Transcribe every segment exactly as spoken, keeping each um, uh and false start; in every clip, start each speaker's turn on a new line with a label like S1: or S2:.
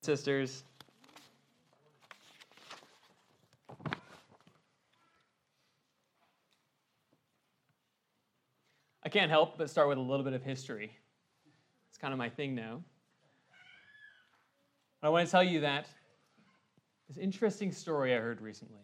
S1: Sisters. I can't help but start with a little bit of history. It's kind of my thing now. But I want to tell you that this interesting story I heard recently.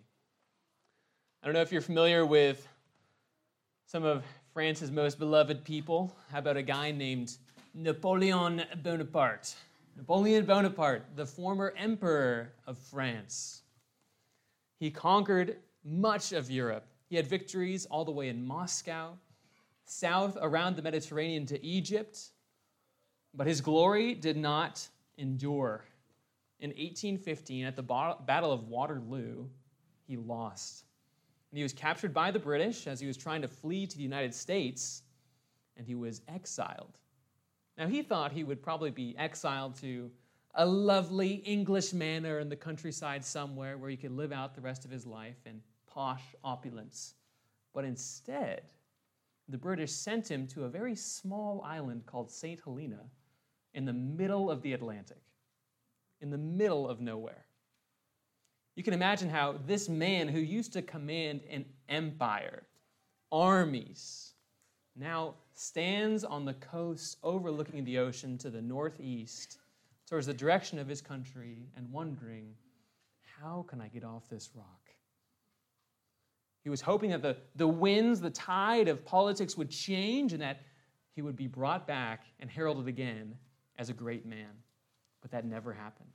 S1: I don't know if you're familiar with some of France's most beloved people. How about a guy named Napoleon Bonaparte? Napoleon Bonaparte, the former emperor of France. He conquered much of Europe. He had victories all the way in Moscow, south around the Mediterranean to Egypt. But his glory did not endure. In eighteen fifteen, at the Battle of Waterloo, he lost. And he was captured by the British as he was trying to flee to the United States, and he was exiled. Now, he thought he would probably be exiled to a lovely English manor in the countryside somewhere where he could live out the rest of his life in posh opulence. But instead, the British sent him to a very small island called Saint Helena in the middle of the Atlantic, in the middle of nowhere. You can imagine how this man who used to command an empire, armies, now stands on the coast overlooking the ocean to the northeast towards the direction of his country and wondering, how can I get off this rock? He was hoping that the, the winds, the tide of politics would change and that he would be brought back and heralded again as a great man. But that never happened.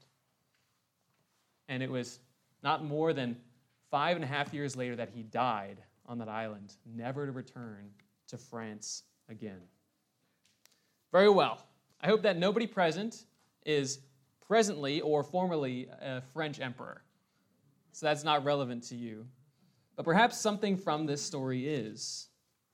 S1: And it was not more than five and a half years later that he died on that island, never to return to France again. Very well. I hope that nobody present is presently or formerly a French emperor. So that's not relevant to you. But perhaps something from this story is.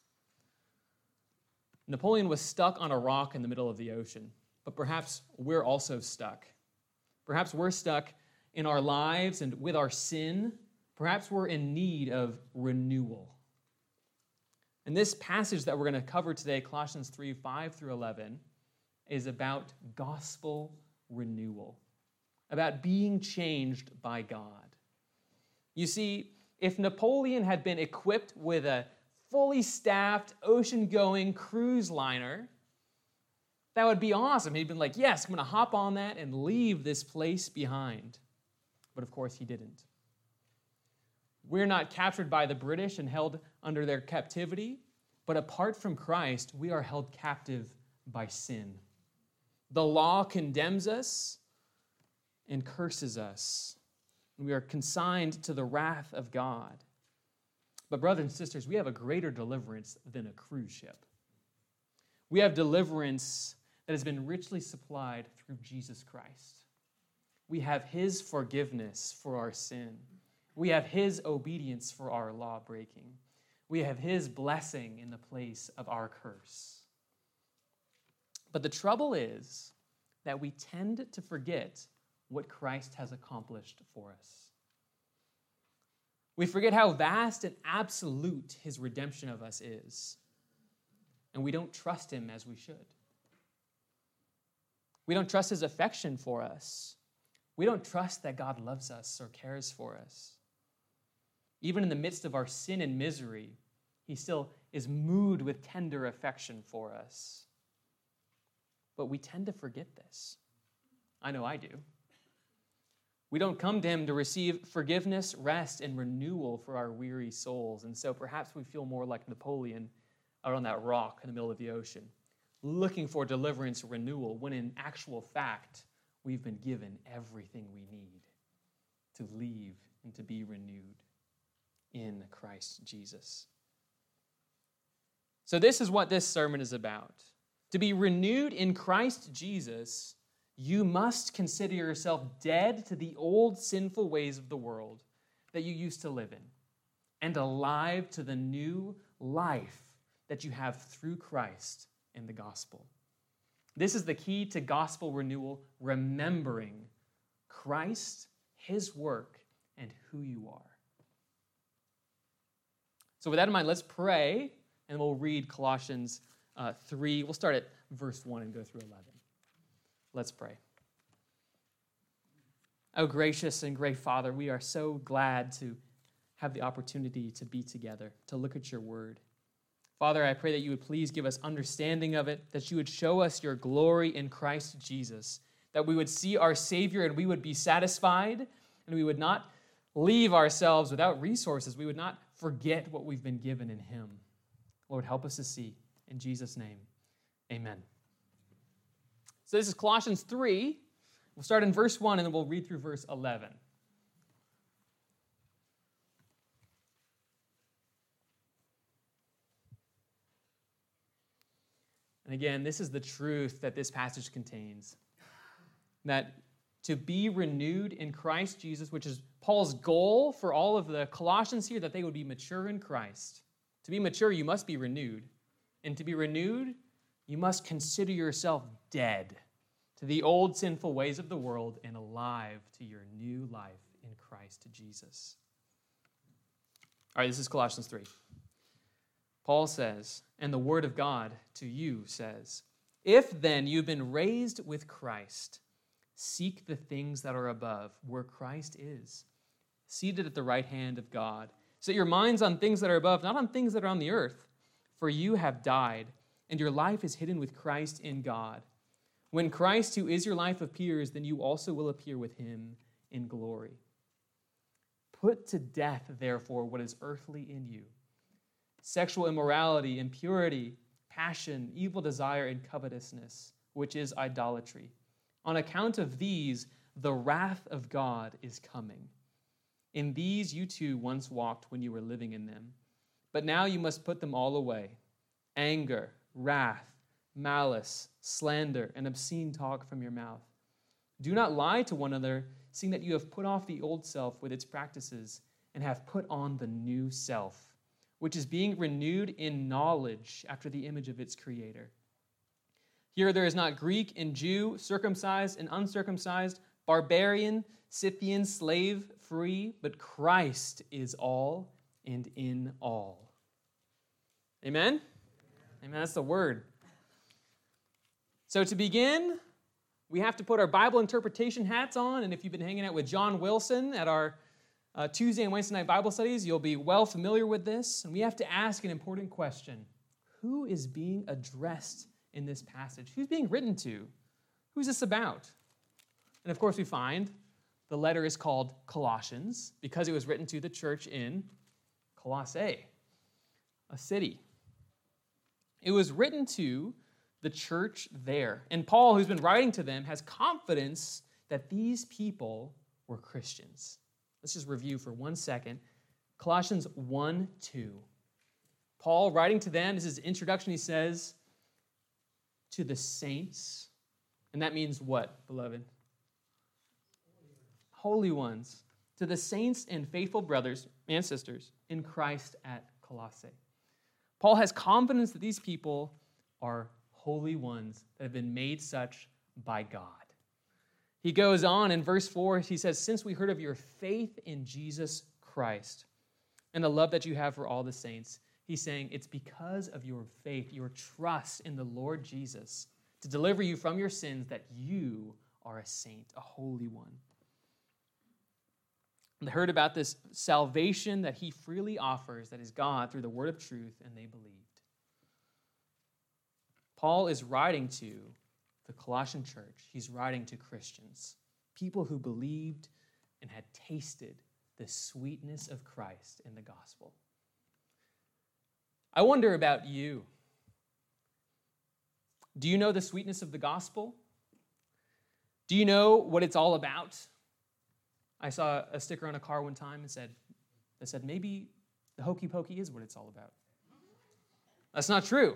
S1: Napoleon was stuck on a rock in the middle of the ocean, but perhaps we're also stuck. Perhaps we're stuck in our lives and with our sin. Perhaps we're in need of renewal. And this passage that we're going to cover today, Colossians three, five through eleven, is about gospel renewal, about being changed by God. You see, if Napoleon had been equipped with a fully staffed, ocean-going cruise liner, that would be awesome. He'd been like, yes, I'm going to hop on that and leave this place behind. But of course, he didn't. We're not captured by the British and held under their captivity, but apart from Christ, we are held captive by sin. The law condemns us and curses us. We are consigned to the wrath of God. But brothers and sisters, we have a greater deliverance than a cruise ship. We have deliverance that has been richly supplied through Jesus Christ. We have his forgiveness for our sin. We have his obedience for our law breaking. We have his blessing in the place of our curse. But the trouble is that we tend to forget what Christ has accomplished for us. We forget how vast and absolute his redemption of us is. And we don't trust him as we should. We don't trust his affection for us. We don't trust that God loves us or cares for us. Even in the midst of our sin and misery, he still is moved with tender affection for us. But we tend to forget this. I know I do. We don't come to him to receive forgiveness, rest, and renewal for our weary souls. And so perhaps we feel more like Napoleon out on that rock in the middle of the ocean, looking for deliverance and renewal, when in actual fact, we've been given everything we need to leave and to be renewed in Christ Jesus. So this is what this sermon is about. To be renewed in Christ Jesus, you must consider yourself dead to the old sinful ways of the world that you used to live in, and alive to the new life that you have through Christ in the gospel. This is the key to gospel renewal, remembering Christ, his work, and who you are. So with that in mind, let's pray, and we'll read Colossians uh, three. We'll start at verse one and go through eleven. Let's pray. Oh, gracious and great Father, we are so glad to have the opportunity to be together, to look at your word. Father, I pray that you would please give us understanding of it, that you would show us your glory in Christ Jesus, that we would see our Savior and we would be satisfied, and we would not leave ourselves without resources. We would not forget what we've been given in him. Lord, help us to see. In Jesus' name, amen. So this is Colossians three. We'll start in verse one, and then we'll read through verse eleven. And again, this is the truth that this passage contains, that to be renewed in Christ Jesus, which is Paul's goal for all of the Colossians here, that they would be mature in Christ. To be mature, you must be renewed. And to be renewed, you must consider yourself dead to the old sinful ways of the world and alive to your new life in Christ Jesus. All right, this is Colossians three. Paul says, and the word of God to you says, if then you've been raised with Christ, seek the things that are above, where Christ is, seated at the right hand of God. Set your minds on things that are above, not on things that are on the earth. For you have died, and your life is hidden with Christ in God. When Christ, who is your life, appears, then you also will appear with him in glory. Put to death, therefore, what is earthly in you: sexual immorality, impurity, passion, evil desire, and covetousness, which is idolatry. On account of these, the wrath of God is coming. In these you too once walked when you were living in them. But now you must put them all away: anger, wrath, malice, slander, and obscene talk from your mouth. Do not lie to one another, seeing that you have put off the old self with its practices and have put on the new self, which is being renewed in knowledge after the image of its creator. Here there is not Greek and Jew, circumcised and uncircumcised, barbarian, Scythian, slave, free, but Christ is all and in all. Amen? Amen. That's the word. So to begin, we have to put our Bible interpretation hats on, and if you've been hanging out with John Wilson at our uh, Tuesday and Wednesday night Bible studies, you'll be well familiar with this, and we have to ask an important question. Who is being addressed in this passage? Who's being written to? Who's this about? And of course we find the letter is called Colossians because it was written to the church in Colossae, a city. It was written to the church there. And Paul, who's been writing to them, has confidence that these people were Christians. Let's just review for one second. Colossians one two. Paul, writing to them, this is his introduction, he says, to the saints. And that means what, beloved? Holy ones. To the saints and faithful brothers and sisters in Christ at Colossae. Paul has confidence that these people are holy ones that have been made such by God. He goes on in verse four, he says, since we heard of your faith in Jesus Christ and the love that you have for all the saints, he's saying it's because of your faith, your trust in the Lord Jesus to deliver you from your sins that you are a saint, a holy one. They heard about this salvation that he freely offers, that is God, through the word of truth, and they believed. Paul is writing to the Colossian church. He's writing to Christians, people who believed and had tasted the sweetness of Christ in the gospel. I wonder about you. Do you know the sweetness of the gospel? Do you know what it's all about? I saw a sticker on a car one time and said, that said, maybe the hokey pokey is what it's all about. That's not true.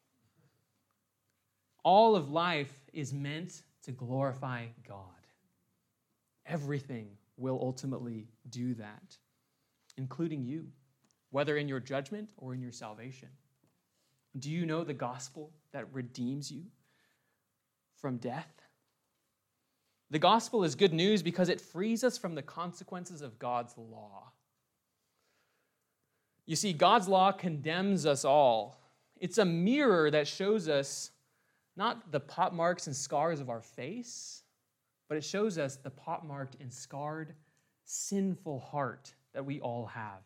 S1: All of life is meant to glorify God. Everything will ultimately do that, including you, whether in your judgment or in your salvation. Do you know the gospel that redeems you from death? The gospel is good news because it frees us from the consequences of God's law. You see, God's law condemns us all. It's a mirror that shows us not the pot marks and scars of our face, but it shows us the pockmarked and scarred, sinful heart that we all have.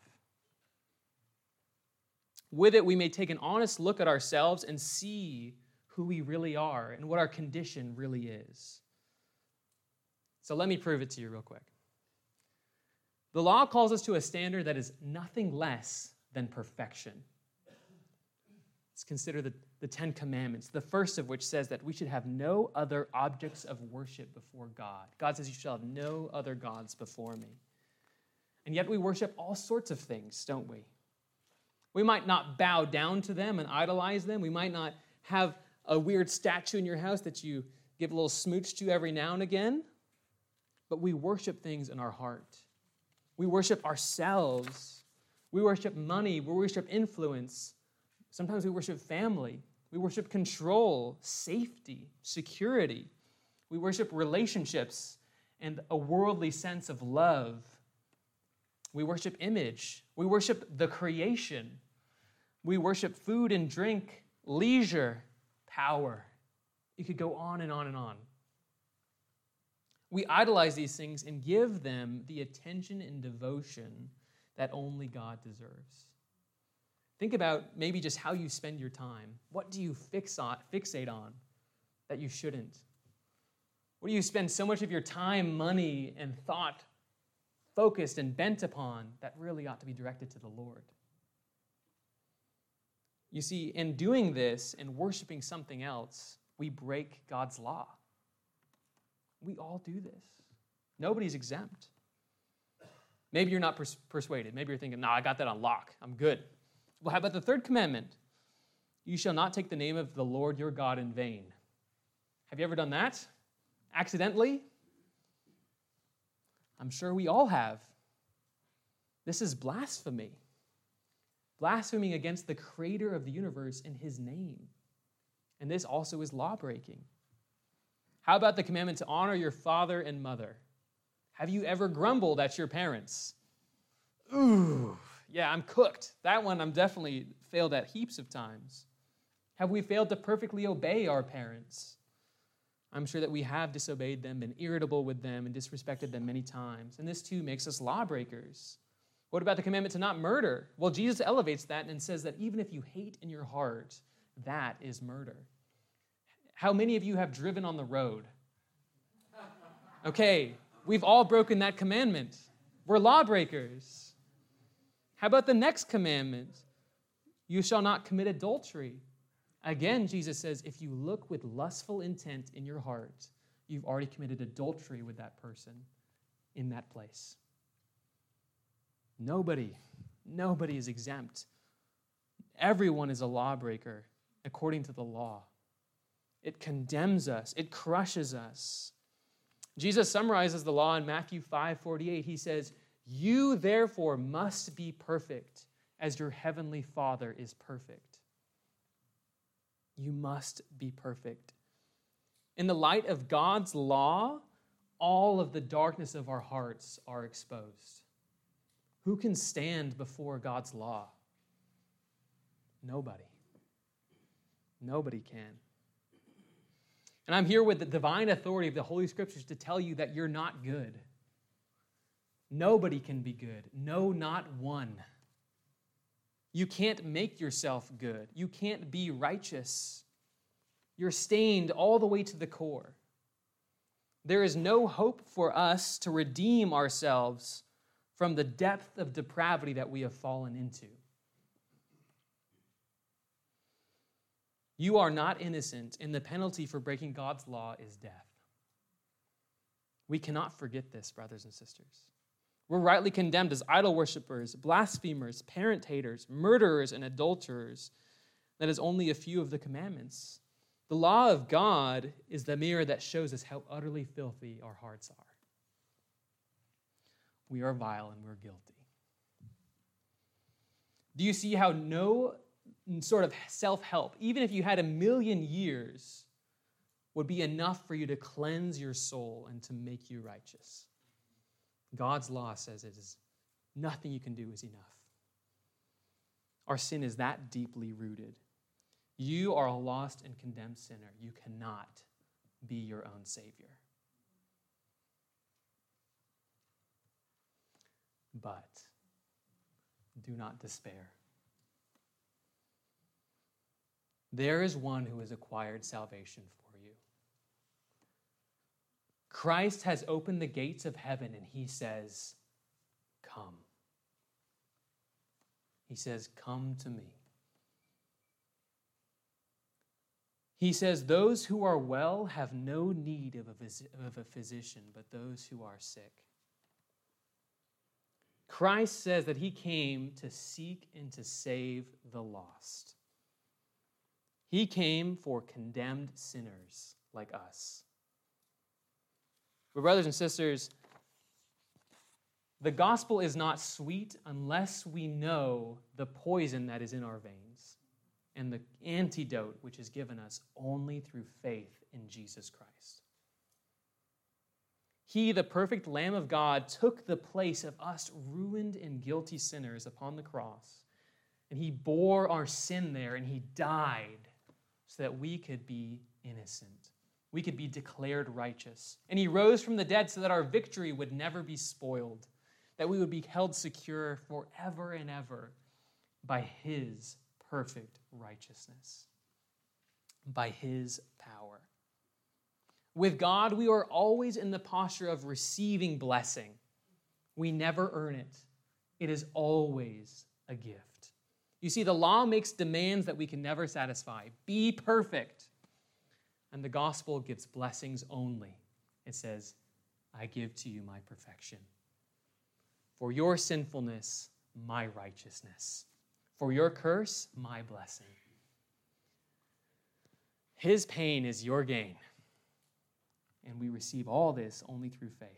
S1: With it, we may take an honest look at ourselves and see who we really are and what our condition really is. So let me prove it to you real quick. The law calls us to a standard that is nothing less than perfection. Let's consider the, the Ten Commandments, the first of which says that we should have no other objects of worship before God. God says, you shall have no other gods before me. And yet we worship all sorts of things, don't we? We might not bow down to them and idolize them. We might not have a weird statue in your house that you give a little smooch to every now and again. But we worship things in our heart. We worship ourselves. We worship money. We worship influence. Sometimes we worship family. We worship control, safety, security. We worship relationships and a worldly sense of love. We worship image. We worship the creation. We worship food and drink, leisure, power. You could go on and on and on. We idolize these things and give them the attention and devotion that only God deserves. Think about maybe just how you spend your time. What do you fix on, fixate on that you shouldn't? What do you spend so much of your time, money, and thought focused and bent upon that really ought to be directed to the Lord? You see, in doing this and worshiping something else, we break God's law. We all do this. Nobody's exempt. Maybe you're not pers- persuaded. Maybe you're thinking, no, I got that on lock. I'm good. Well, how about the third commandment? You shall not take the name of the Lord your God in vain. Have you ever done that? Accidentally? I'm sure we all have. This is blasphemy. Blaspheming against the creator of the universe in his name. And this also is law-breaking. How about the commandment to honor your father and mother? Have you ever grumbled at your parents? Ooh, yeah, I'm cooked. That one I'm definitely failed at heaps of times. Have we failed to perfectly obey our parents? I'm sure that we have disobeyed them, been irritable with them, and disrespected them many times. And this too makes us lawbreakers. What about the commandment to not murder? Well, Jesus elevates that and says that even if you hate in your heart, that is murder. How many of you have driven on the road? Okay, we've all broken that commandment. We're lawbreakers. How about the next commandment? You shall not commit adultery. Again, Jesus says, if you look with lustful intent in your heart, you've already committed adultery with that person in that place. Nobody, nobody is exempt. Everyone is a lawbreaker according to the law. It condemns us. It crushes us. Jesus summarizes the law in Matthew five forty-eight. He says, you therefore must be perfect as your heavenly Father is perfect. You must be perfect. In the light of God's law, all of the darkness of our hearts are exposed. Who can stand before God's law? Nobody. Nobody can. And I'm here with the divine authority of the Holy Scriptures to tell you that you're not good. Nobody can be good. No, not one. You can't make yourself good. You can't be righteous. You're stained all the way to the core. There is no hope for us to redeem ourselves from the depth of depravity that we have fallen into. You are not innocent, and the penalty for breaking God's law is death. We cannot forget this, brothers and sisters. We're rightly condemned as idol worshippers, blasphemers, parent haters, murderers, and adulterers. That is only a few of the commandments. The law of God is the mirror that shows us how utterly filthy our hearts are. We are vile and we're guilty. Do you see how no sort of self-help, even if you had a million years, would be enough for you to cleanse your soul and to make you righteous? God's law says it is nothing you can do is enough. Our sin is that deeply rooted. You are a lost and condemned sinner. You cannot be your own Savior. But do not despair. There is one who has acquired salvation for you. Christ has opened the gates of heaven and he says, come. He says, come to me. He says, those who are well have no need of a, phys- of a physician, but those who are sick. Christ says that he came to seek and to save the lost. He came for condemned sinners like us. But brothers and sisters, the gospel is not sweet unless we know the poison that is in our veins and the antidote which is given us only through faith in Jesus Christ. He, the perfect Lamb of God, took the place of us ruined and guilty sinners upon the cross, and he bore our sin there, and he died so that we could be innocent. We could be declared righteous. And he rose from the dead so that our victory would never be spoiled, that we would be held secure forever and ever by his perfect righteousness, by his power. With God, we are always in the posture of receiving blessing. We never earn it. It is always a gift. You see, the law makes demands that we can never satisfy. Be perfect. And the gospel gives blessings only. It says, I give to you my perfection. For your sinfulness, my righteousness. For your curse, my blessing. His pain is your gain. And we receive all this only through faith.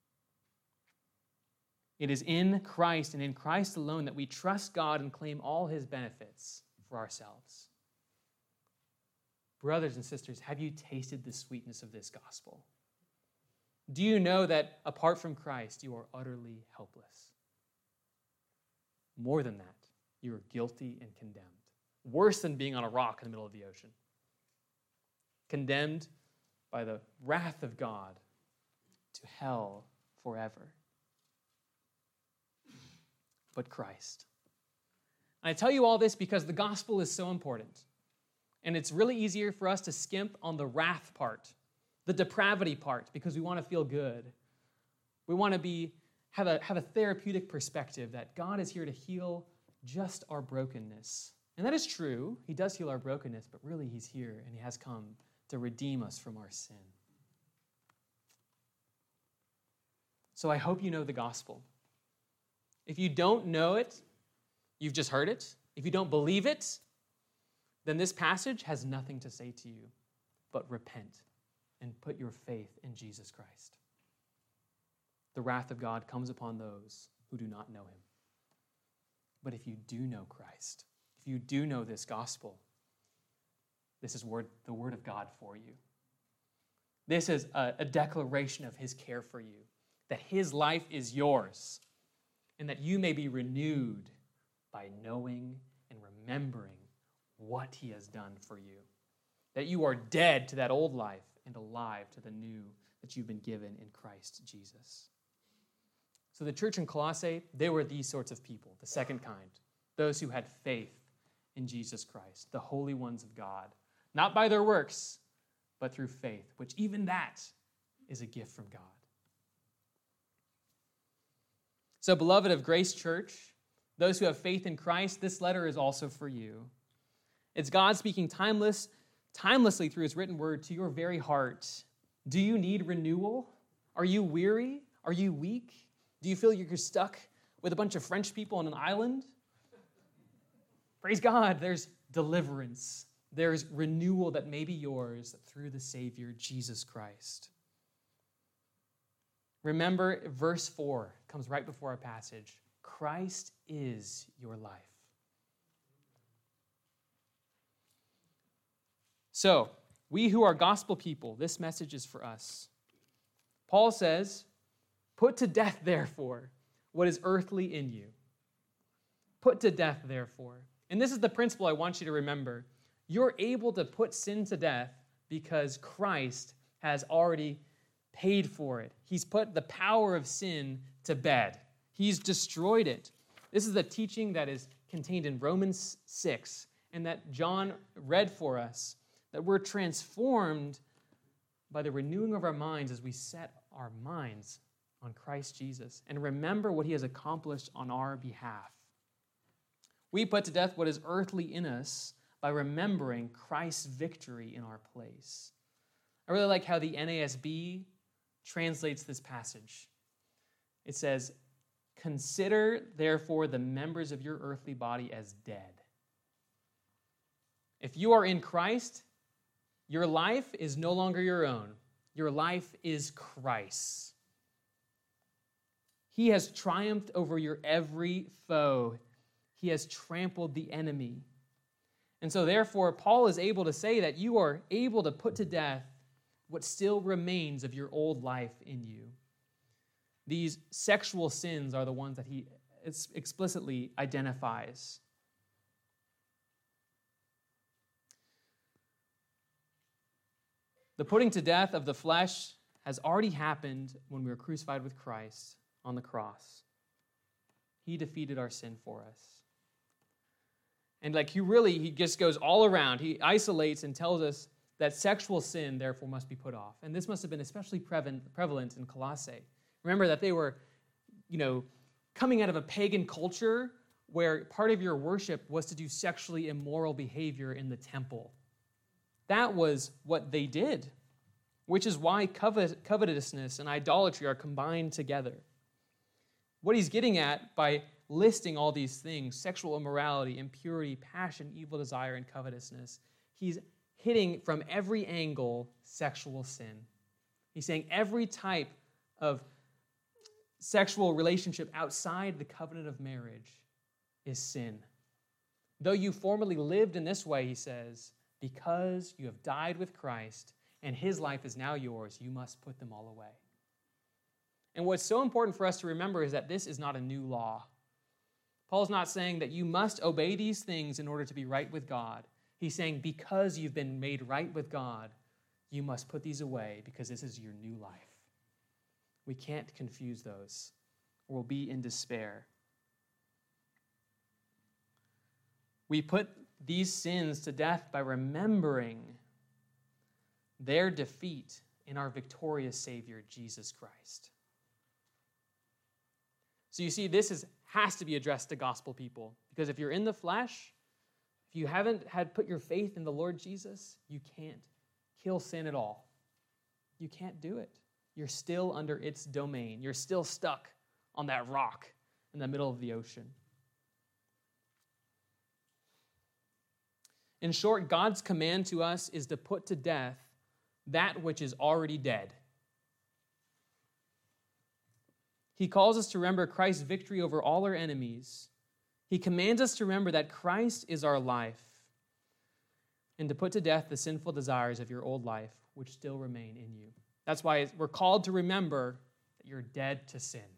S1: It is in Christ and in Christ alone that we trust God and claim all his benefits for ourselves. Brothers and sisters, have you tasted the sweetness of this gospel? Do you know that apart from Christ, you are utterly helpless? More than that, you are guilty and condemned. Worse than being on a rock in the middle of the ocean. Condemned by the wrath of God to hell forever. But Christ. And I tell you all this because the gospel is so important. And it's really easier for us to skimp on the wrath part, the depravity part, because we want to feel good. We want to be have a, have a therapeutic perspective that God is here to heal just our brokenness. And that is true. He does heal our brokenness, but really he's here and he has come to redeem us from our sin. So I hope you know the gospel. If you don't know it, you've just heard it. If you don't believe it, then this passage has nothing to say to you but repent and put your faith in Jesus Christ. The wrath of God comes upon those who do not know him. But if you do know Christ, if you do know this gospel, this is word, the word of God for you. This is a, a declaration of his care for you, that his life is yours, and that you may be renewed by knowing and remembering what he has done for you. That you are dead to that old life and alive to the new that you've been given in Christ Jesus. So the church in Colossae, they were these sorts of people, the second kind, those who had faith in Jesus Christ, the holy ones of God, not by their works, but through faith, which even that is a gift from God. So, beloved of Grace Church, those who have faith in Christ, this letter is also for you. It's God speaking timeless, timelessly through his written word to your very heart. Do you need renewal? Are you weary? Are you weak? Do you feel you're stuck with a bunch of French people on an island? Praise God, there's deliverance. There's renewal that may be yours through the Savior, Jesus Christ. Remember, verse four comes right before our passage. Christ is your life. So, we who are gospel people, this message is for us. Paul says, put to death, therefore, what is earthly in you. Put to death, therefore. And this is the principle I want you to remember. You're able to put sin to death because Christ has already paid for it. He's put the power of sin to bed. He's destroyed it. This is the teaching that is contained in Romans six and that John read for us, that we're transformed by the renewing of our minds as we set our minds on Christ Jesus and remember what he has accomplished on our behalf. We put to death what is earthly in us by remembering Christ's victory in our place. I really like how the N A S B translates this passage. It says, "Consider, therefore, the members of your earthly body as dead." If you are in Christ, your life is no longer your own. Your life is Christ's. He has triumphed over your every foe. He has trampled the enemy. And so therefore, Paul is able to say that you are able to put to death what still remains of your old life in you. These sexual sins are the ones that he explicitly identifies. The putting to death of the flesh has already happened when we were crucified with Christ on the cross. He defeated our sin for us. And like he really, he just goes all around. He isolates and tells us that sexual sin, therefore, must be put off. And this must have been especially prevalent in Colossae. Remember that they were, you know, coming out of a pagan culture where part of your worship was to do sexually immoral behavior in the temple. That was what they did, which is why covet- covetousness and idolatry are combined together. What he's getting at by listing all these things, sexual immorality, impurity, passion, evil desire, and covetousness, he's hitting from every angle sexual sin. He's saying every type of sexual relationship outside the covenant of marriage is sin. Though you formerly lived in this way, he says, because you have died with Christ and his life is now yours, you must put them all away. And what's so important for us to remember is that this is not a new law. Paul's not saying that you must obey these things in order to be right with God. He's saying because you've been made right with God, you must put these away because this is your new life. We can't confuse those or we'll be in despair. We put these sins to death by remembering their defeat in our victorious Savior, Jesus Christ. So you see, this is, has to be addressed to gospel people, because if you're in the flesh, if you haven't had put your faith in the Lord Jesus, you can't kill sin at all. You can't do it. You're still under its domain. You're still stuck on that rock in the middle of the ocean. In short, God's command to us is to put to death that which is already dead. He calls us to remember Christ's victory over all our enemies. He commands us to remember that Christ is our life and to put to death the sinful desires of your old life, which still remain in you. That's why we're called to remember that you're dead to sin.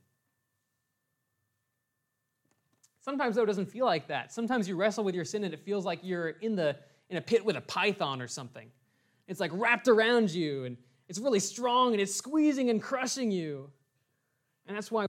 S1: Sometimes, though, it doesn't feel like that. Sometimes you wrestle with your sin and it feels like you're in the in a pit with a python or something. It's like wrapped around you and it's really strong and it's squeezing and crushing you. And that's why